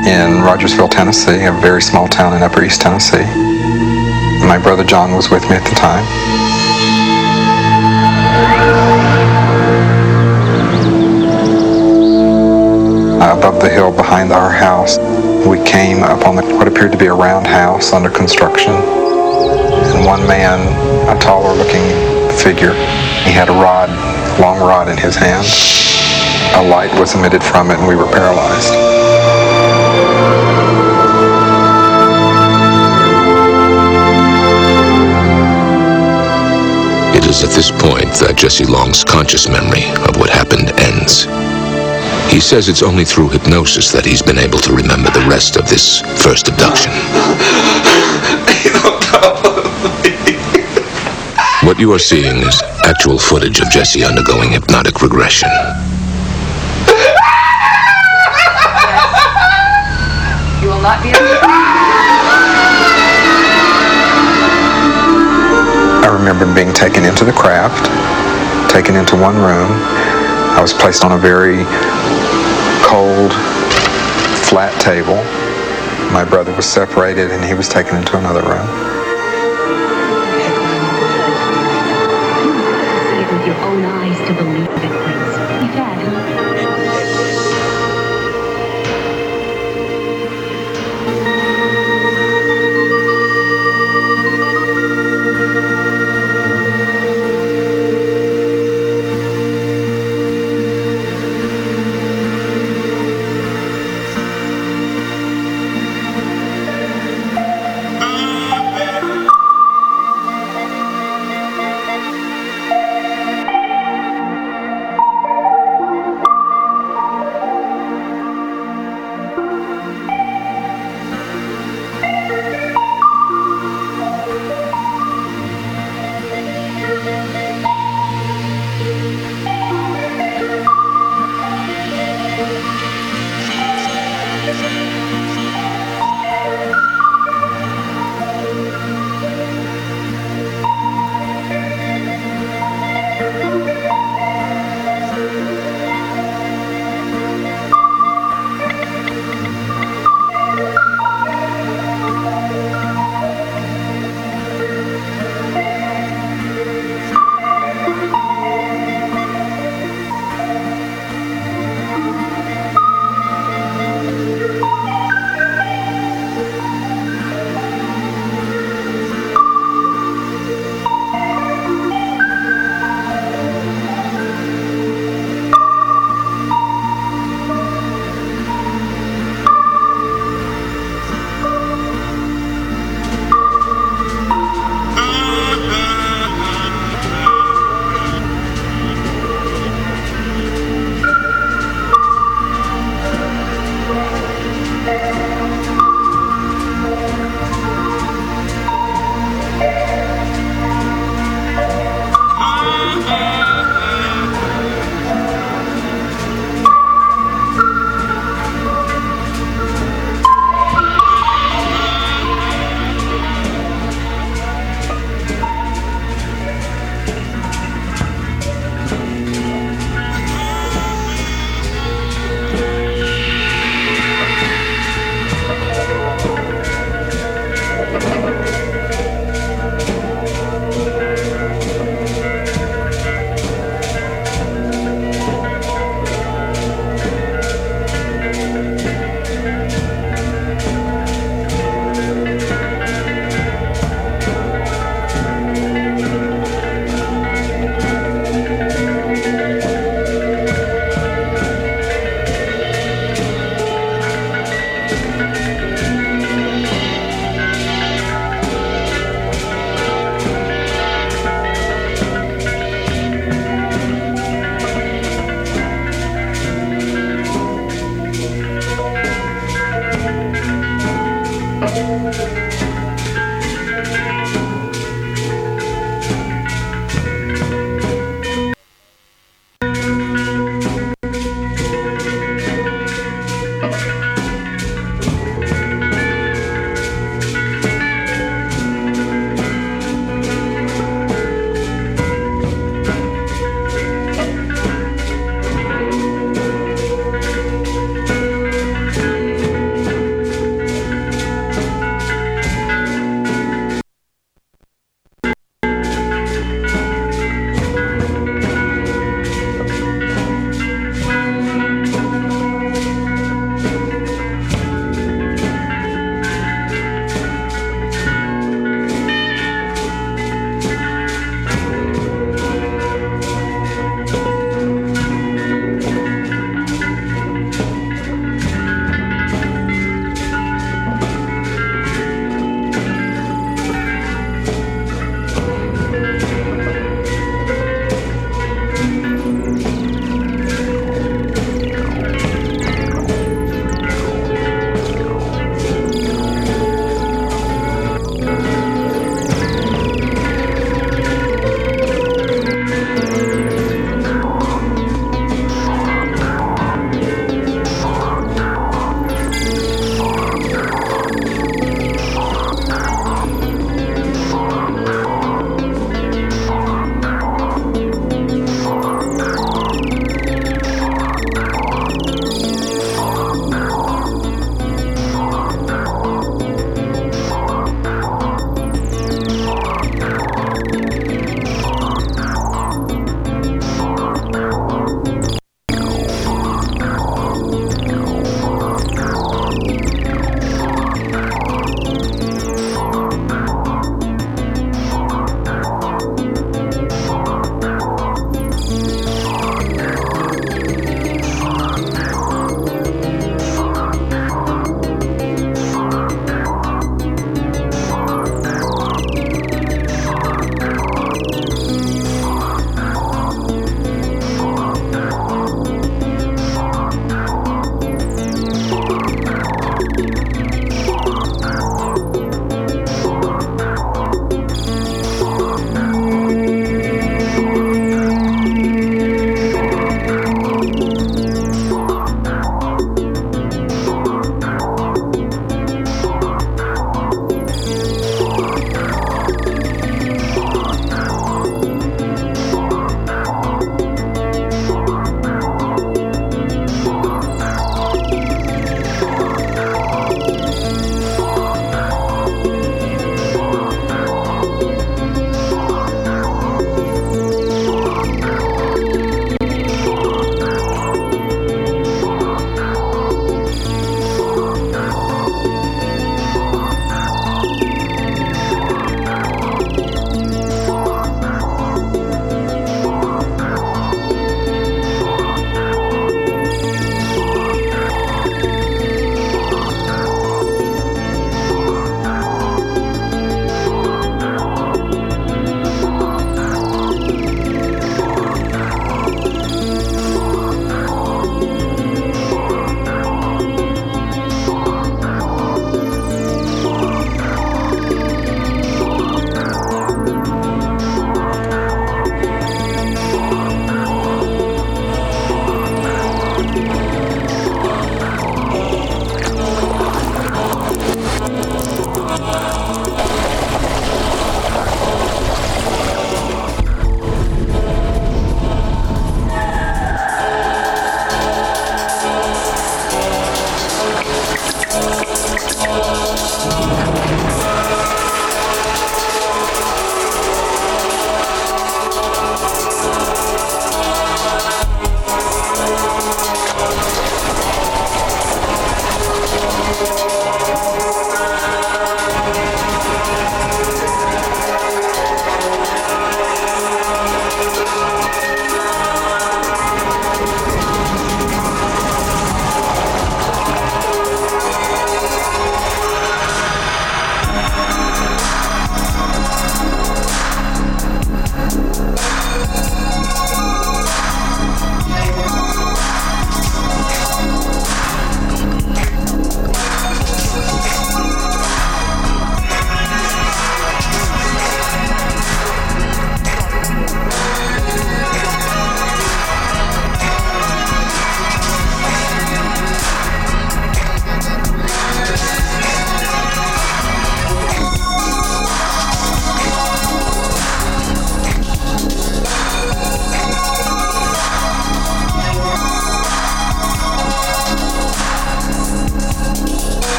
in Rogersville, Tennessee, a very small town in Upper East Tennessee. My brother John was with me at the time. Above the hill behind our house, we came up on what appeared to be a round house under construction. And one man, a taller looking figure, he had a long rod in his hand. A light was emitted from it and we were paralyzed. It is at this point that Jesse Long's conscious memory of what happened ends. He says it's only through hypnosis that he's been able to remember the rest of this first abduction. What you are seeing is actual footage of Jesse undergoing hypnotic regression. You will not be able to... I remember being taken into the craft, taken into one room. I was placed on a very cold, flat table. My brother was separated and he was taken into another room. See it with your own eyes to believe it, Prince. You've had, huh?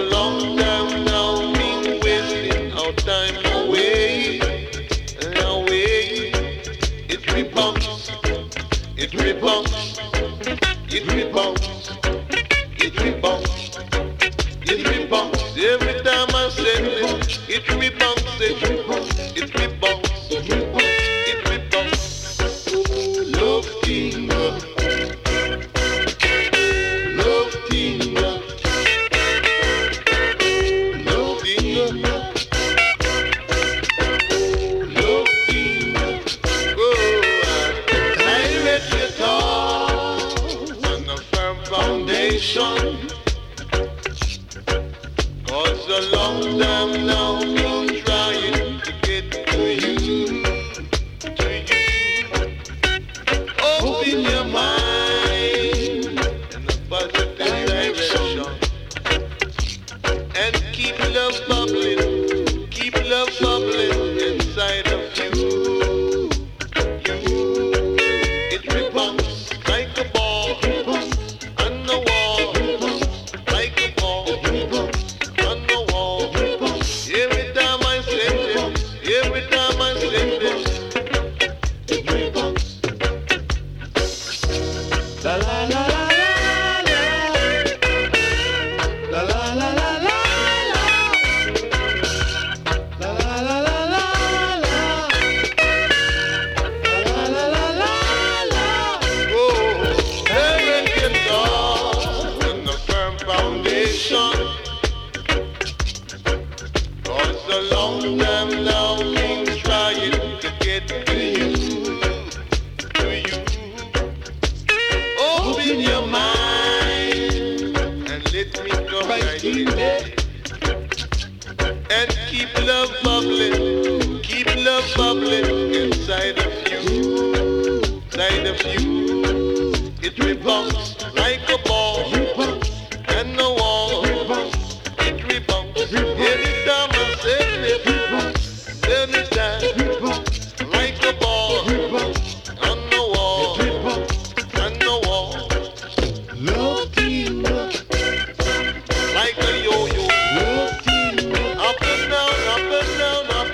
long time now, been wasting our time away, away. It rebounds, it rebounds, it rebounds, it rebounds, it rebounds. Every time I say it rebounds, it rebounds, it rebounds, it rebounds, it rebounds. Love thing, love thing, love thing, love thing. Oh, I read your thoughts on a firm foundation. 'Cause a long time now been trying to get to you. Open your mind in a positive direction and keep love bubbling inside of you. It rebounds like a ball on the wall, like a ball on the wall. Every time I say this, every time I say this, it rebounds. La la la la la la la la la la la la la la la la la la la. Oh, heaven can dawn on a firm foundation. 'Cause a long time now been trying to get to you. Open your mind and let me come right in and keep love bubbling inside of you, inside of you. It rebounds like a ball and the wall. It rebounds every time I say it. Anytime like a ball on the wall, on the wall. Love team, like a yo-yo. Love team, up and down, up and down, up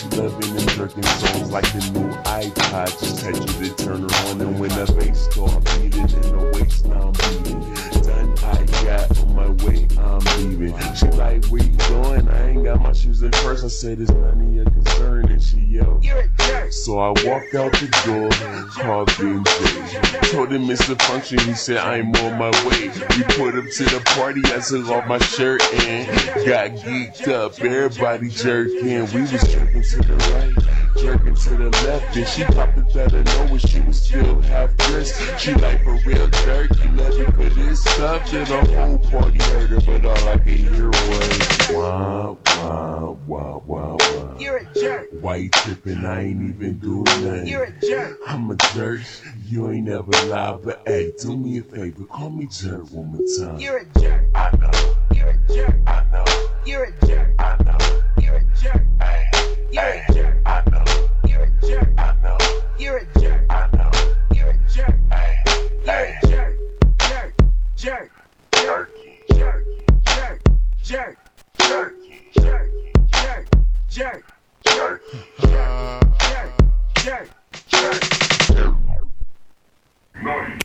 loving and jerking songs like the new iPod. Just had you to turn her on, and when the bass start beating and the waist I'm beating, done I got on my way, I'm leaving. She like, where you going? I ain't got my shoes in first. I said, it's none of your concern, and she yelled, you're a jerk. So I walked out the door, called BJ. Told him it's a function, he said I'm on my way. We put up to the party, I took off my shirt and got geeked up. Everybody jerking, we was jerking to the right, jerking to the left, and she popped it out of nowhere. She was still half dressed. She like, for real jerk, you love me for this stuff. Till the whole party heard her, but all I could hear was wah, wah, wah, wah, wah. You're a jerk. Why you tripping? I ain't even doing nothing. You're a jerk. I'm a jerk. You ain't never lied, but hey, do me a favor, call me jerk one more time. You're a jerk. I know. You're a jerk. I know. You're a jerk. I know. You're a jerk. Hey. You're a jerk. I know. You're a jerk. I know. You're a jerk. I know. You're a jerk. Hey. You're a jerk. Jerk. Jerk. Jerky. Jerky. Jerk. Jerk. Jerky. Jerky. Jerk. Jerk. Jerky. Jerk. Jerk. Jerk. Jerk. Naughty.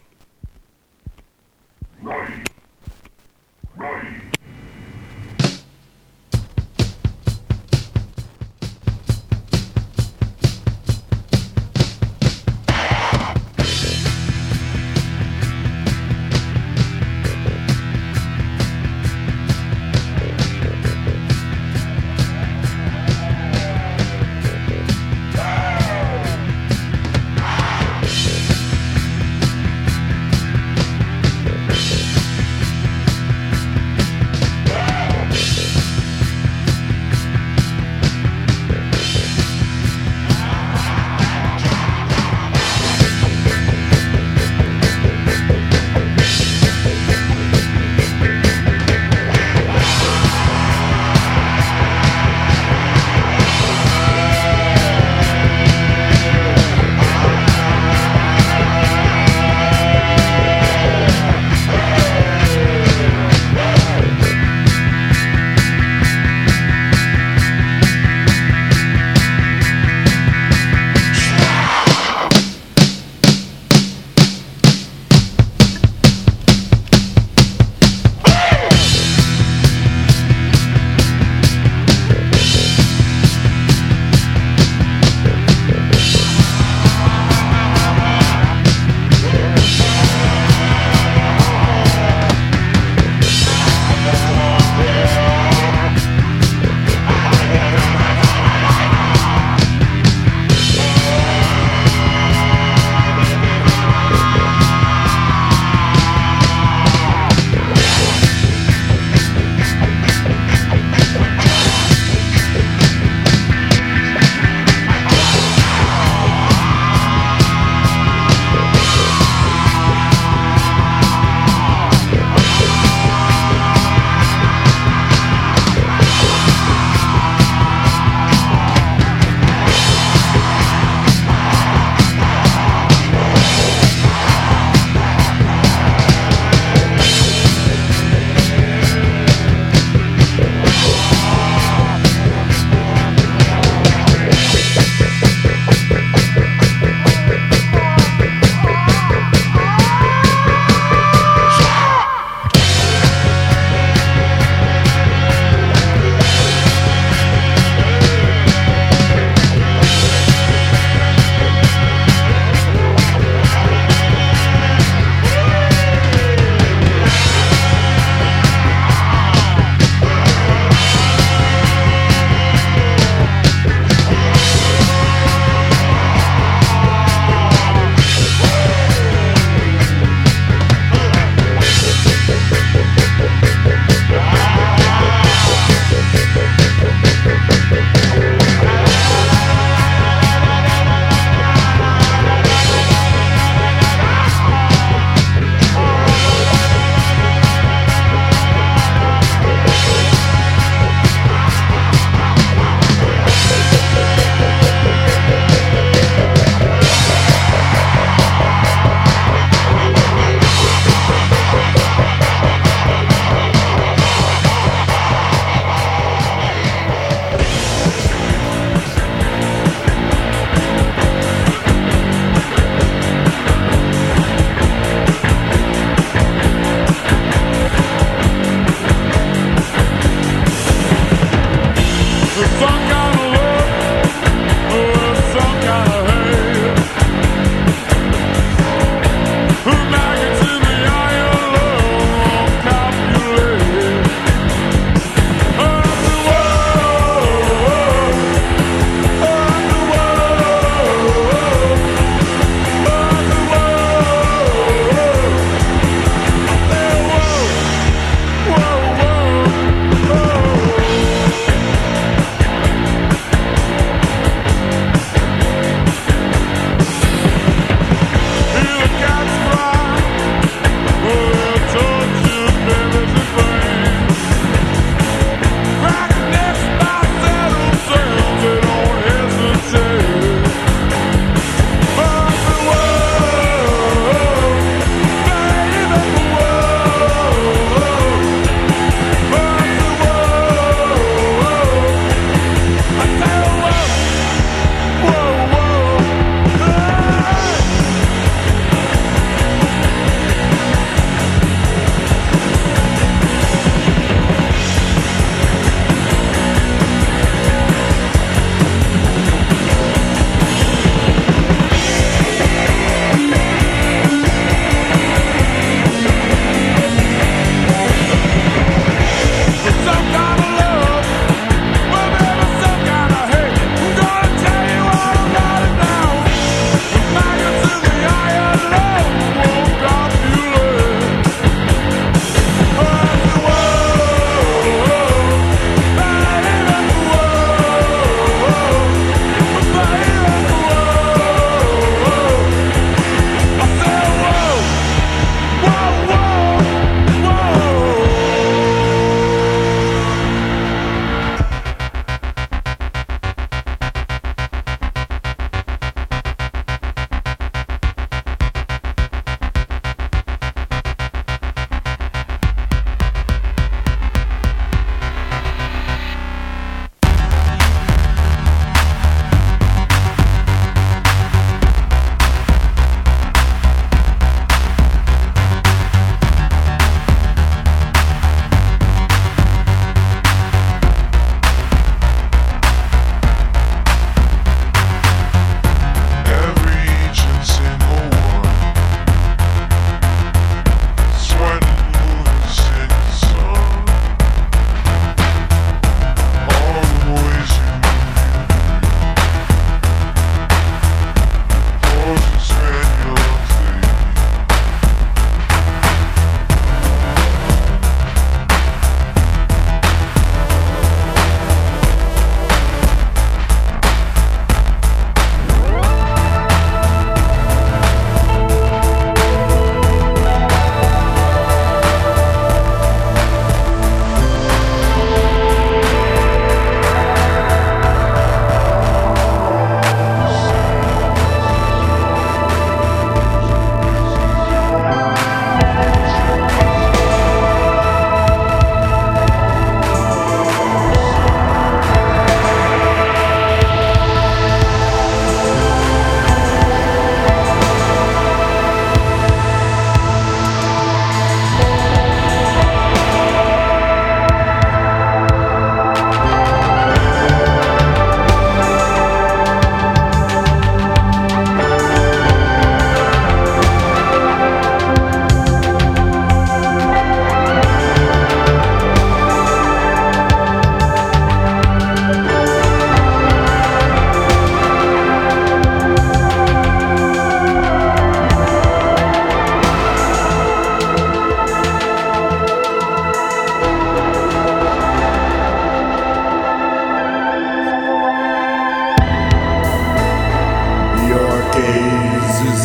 Naughty. Naughty.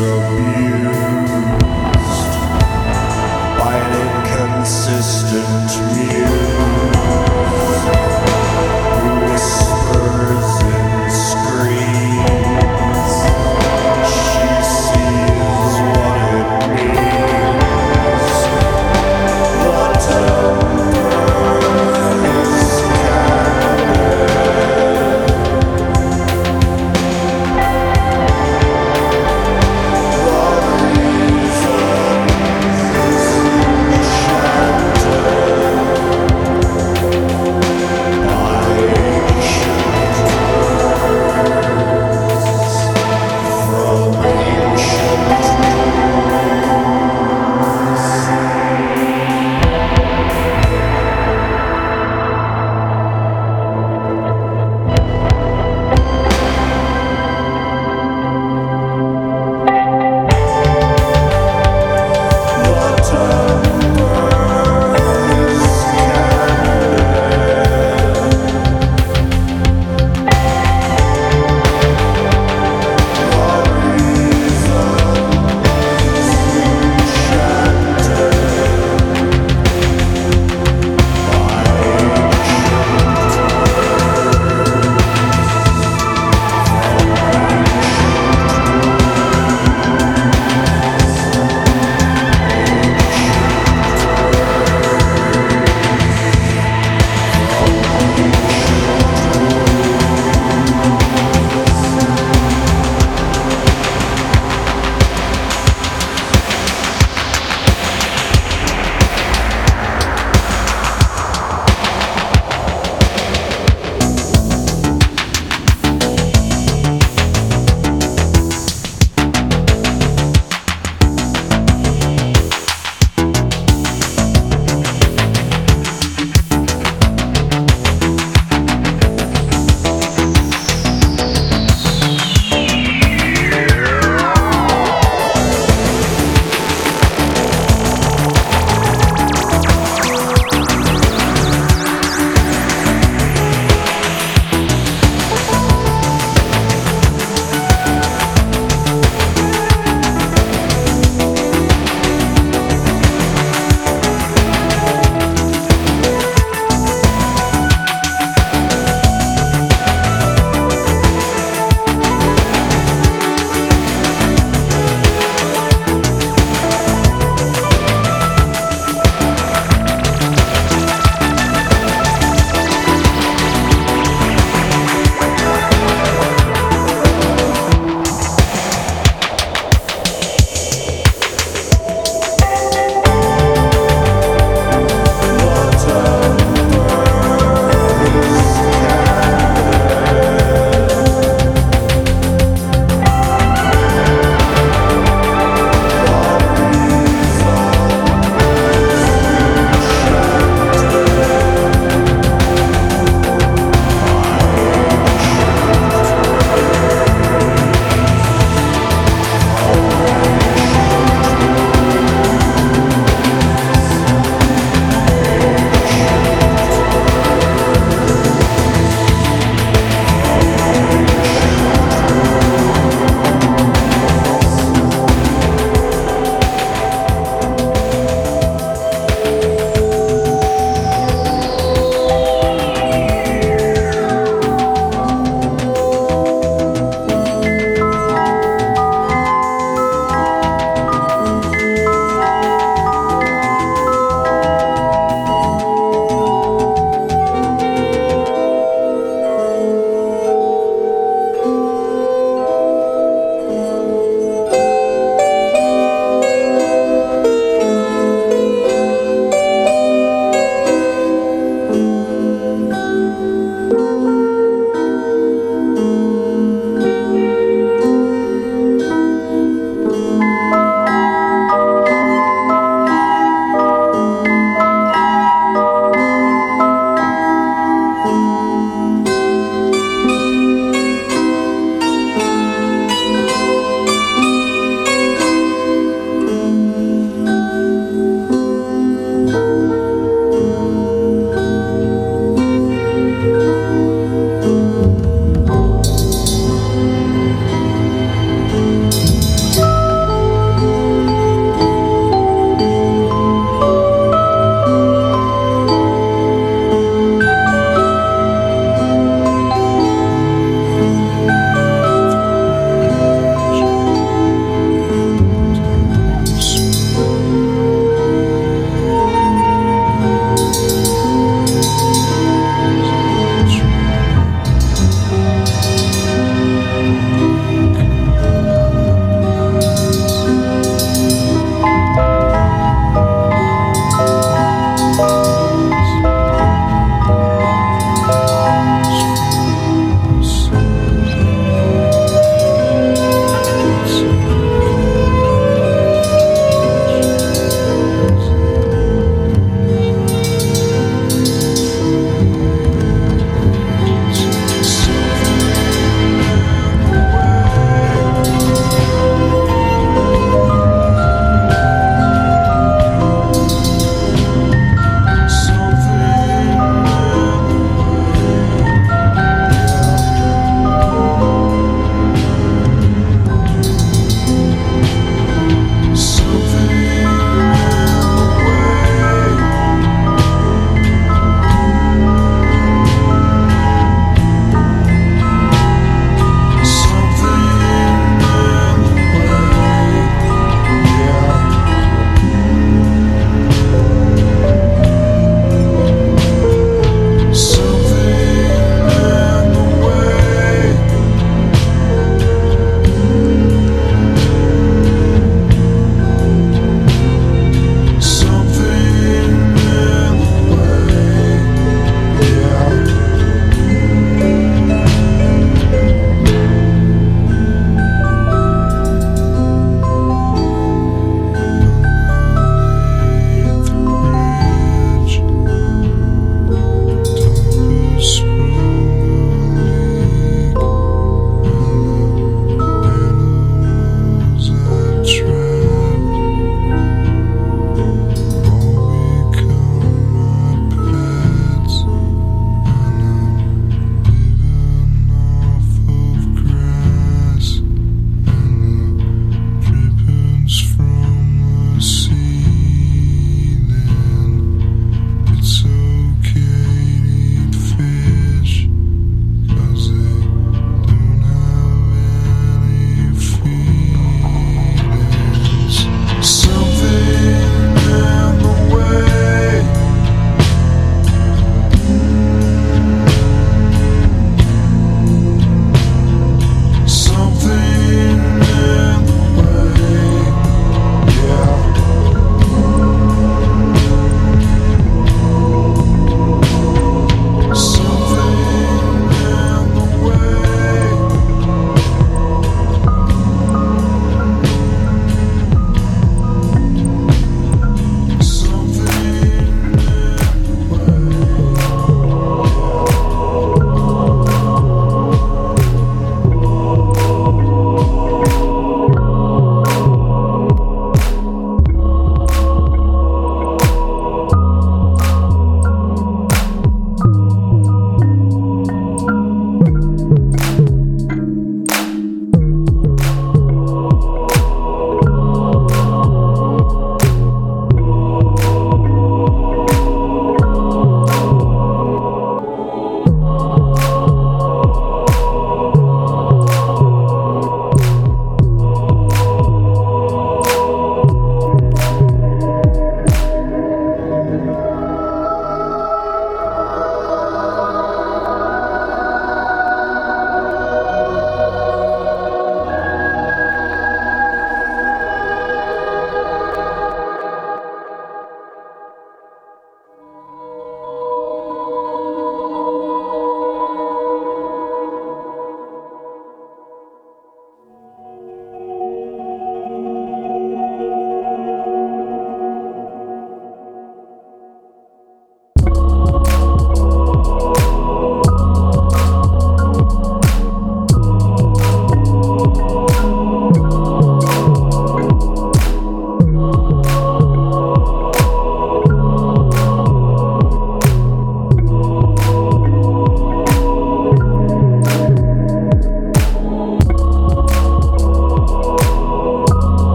abused by an inconsistent muse who whispers and screams. She sees what it means. The temper is candid.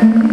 Thank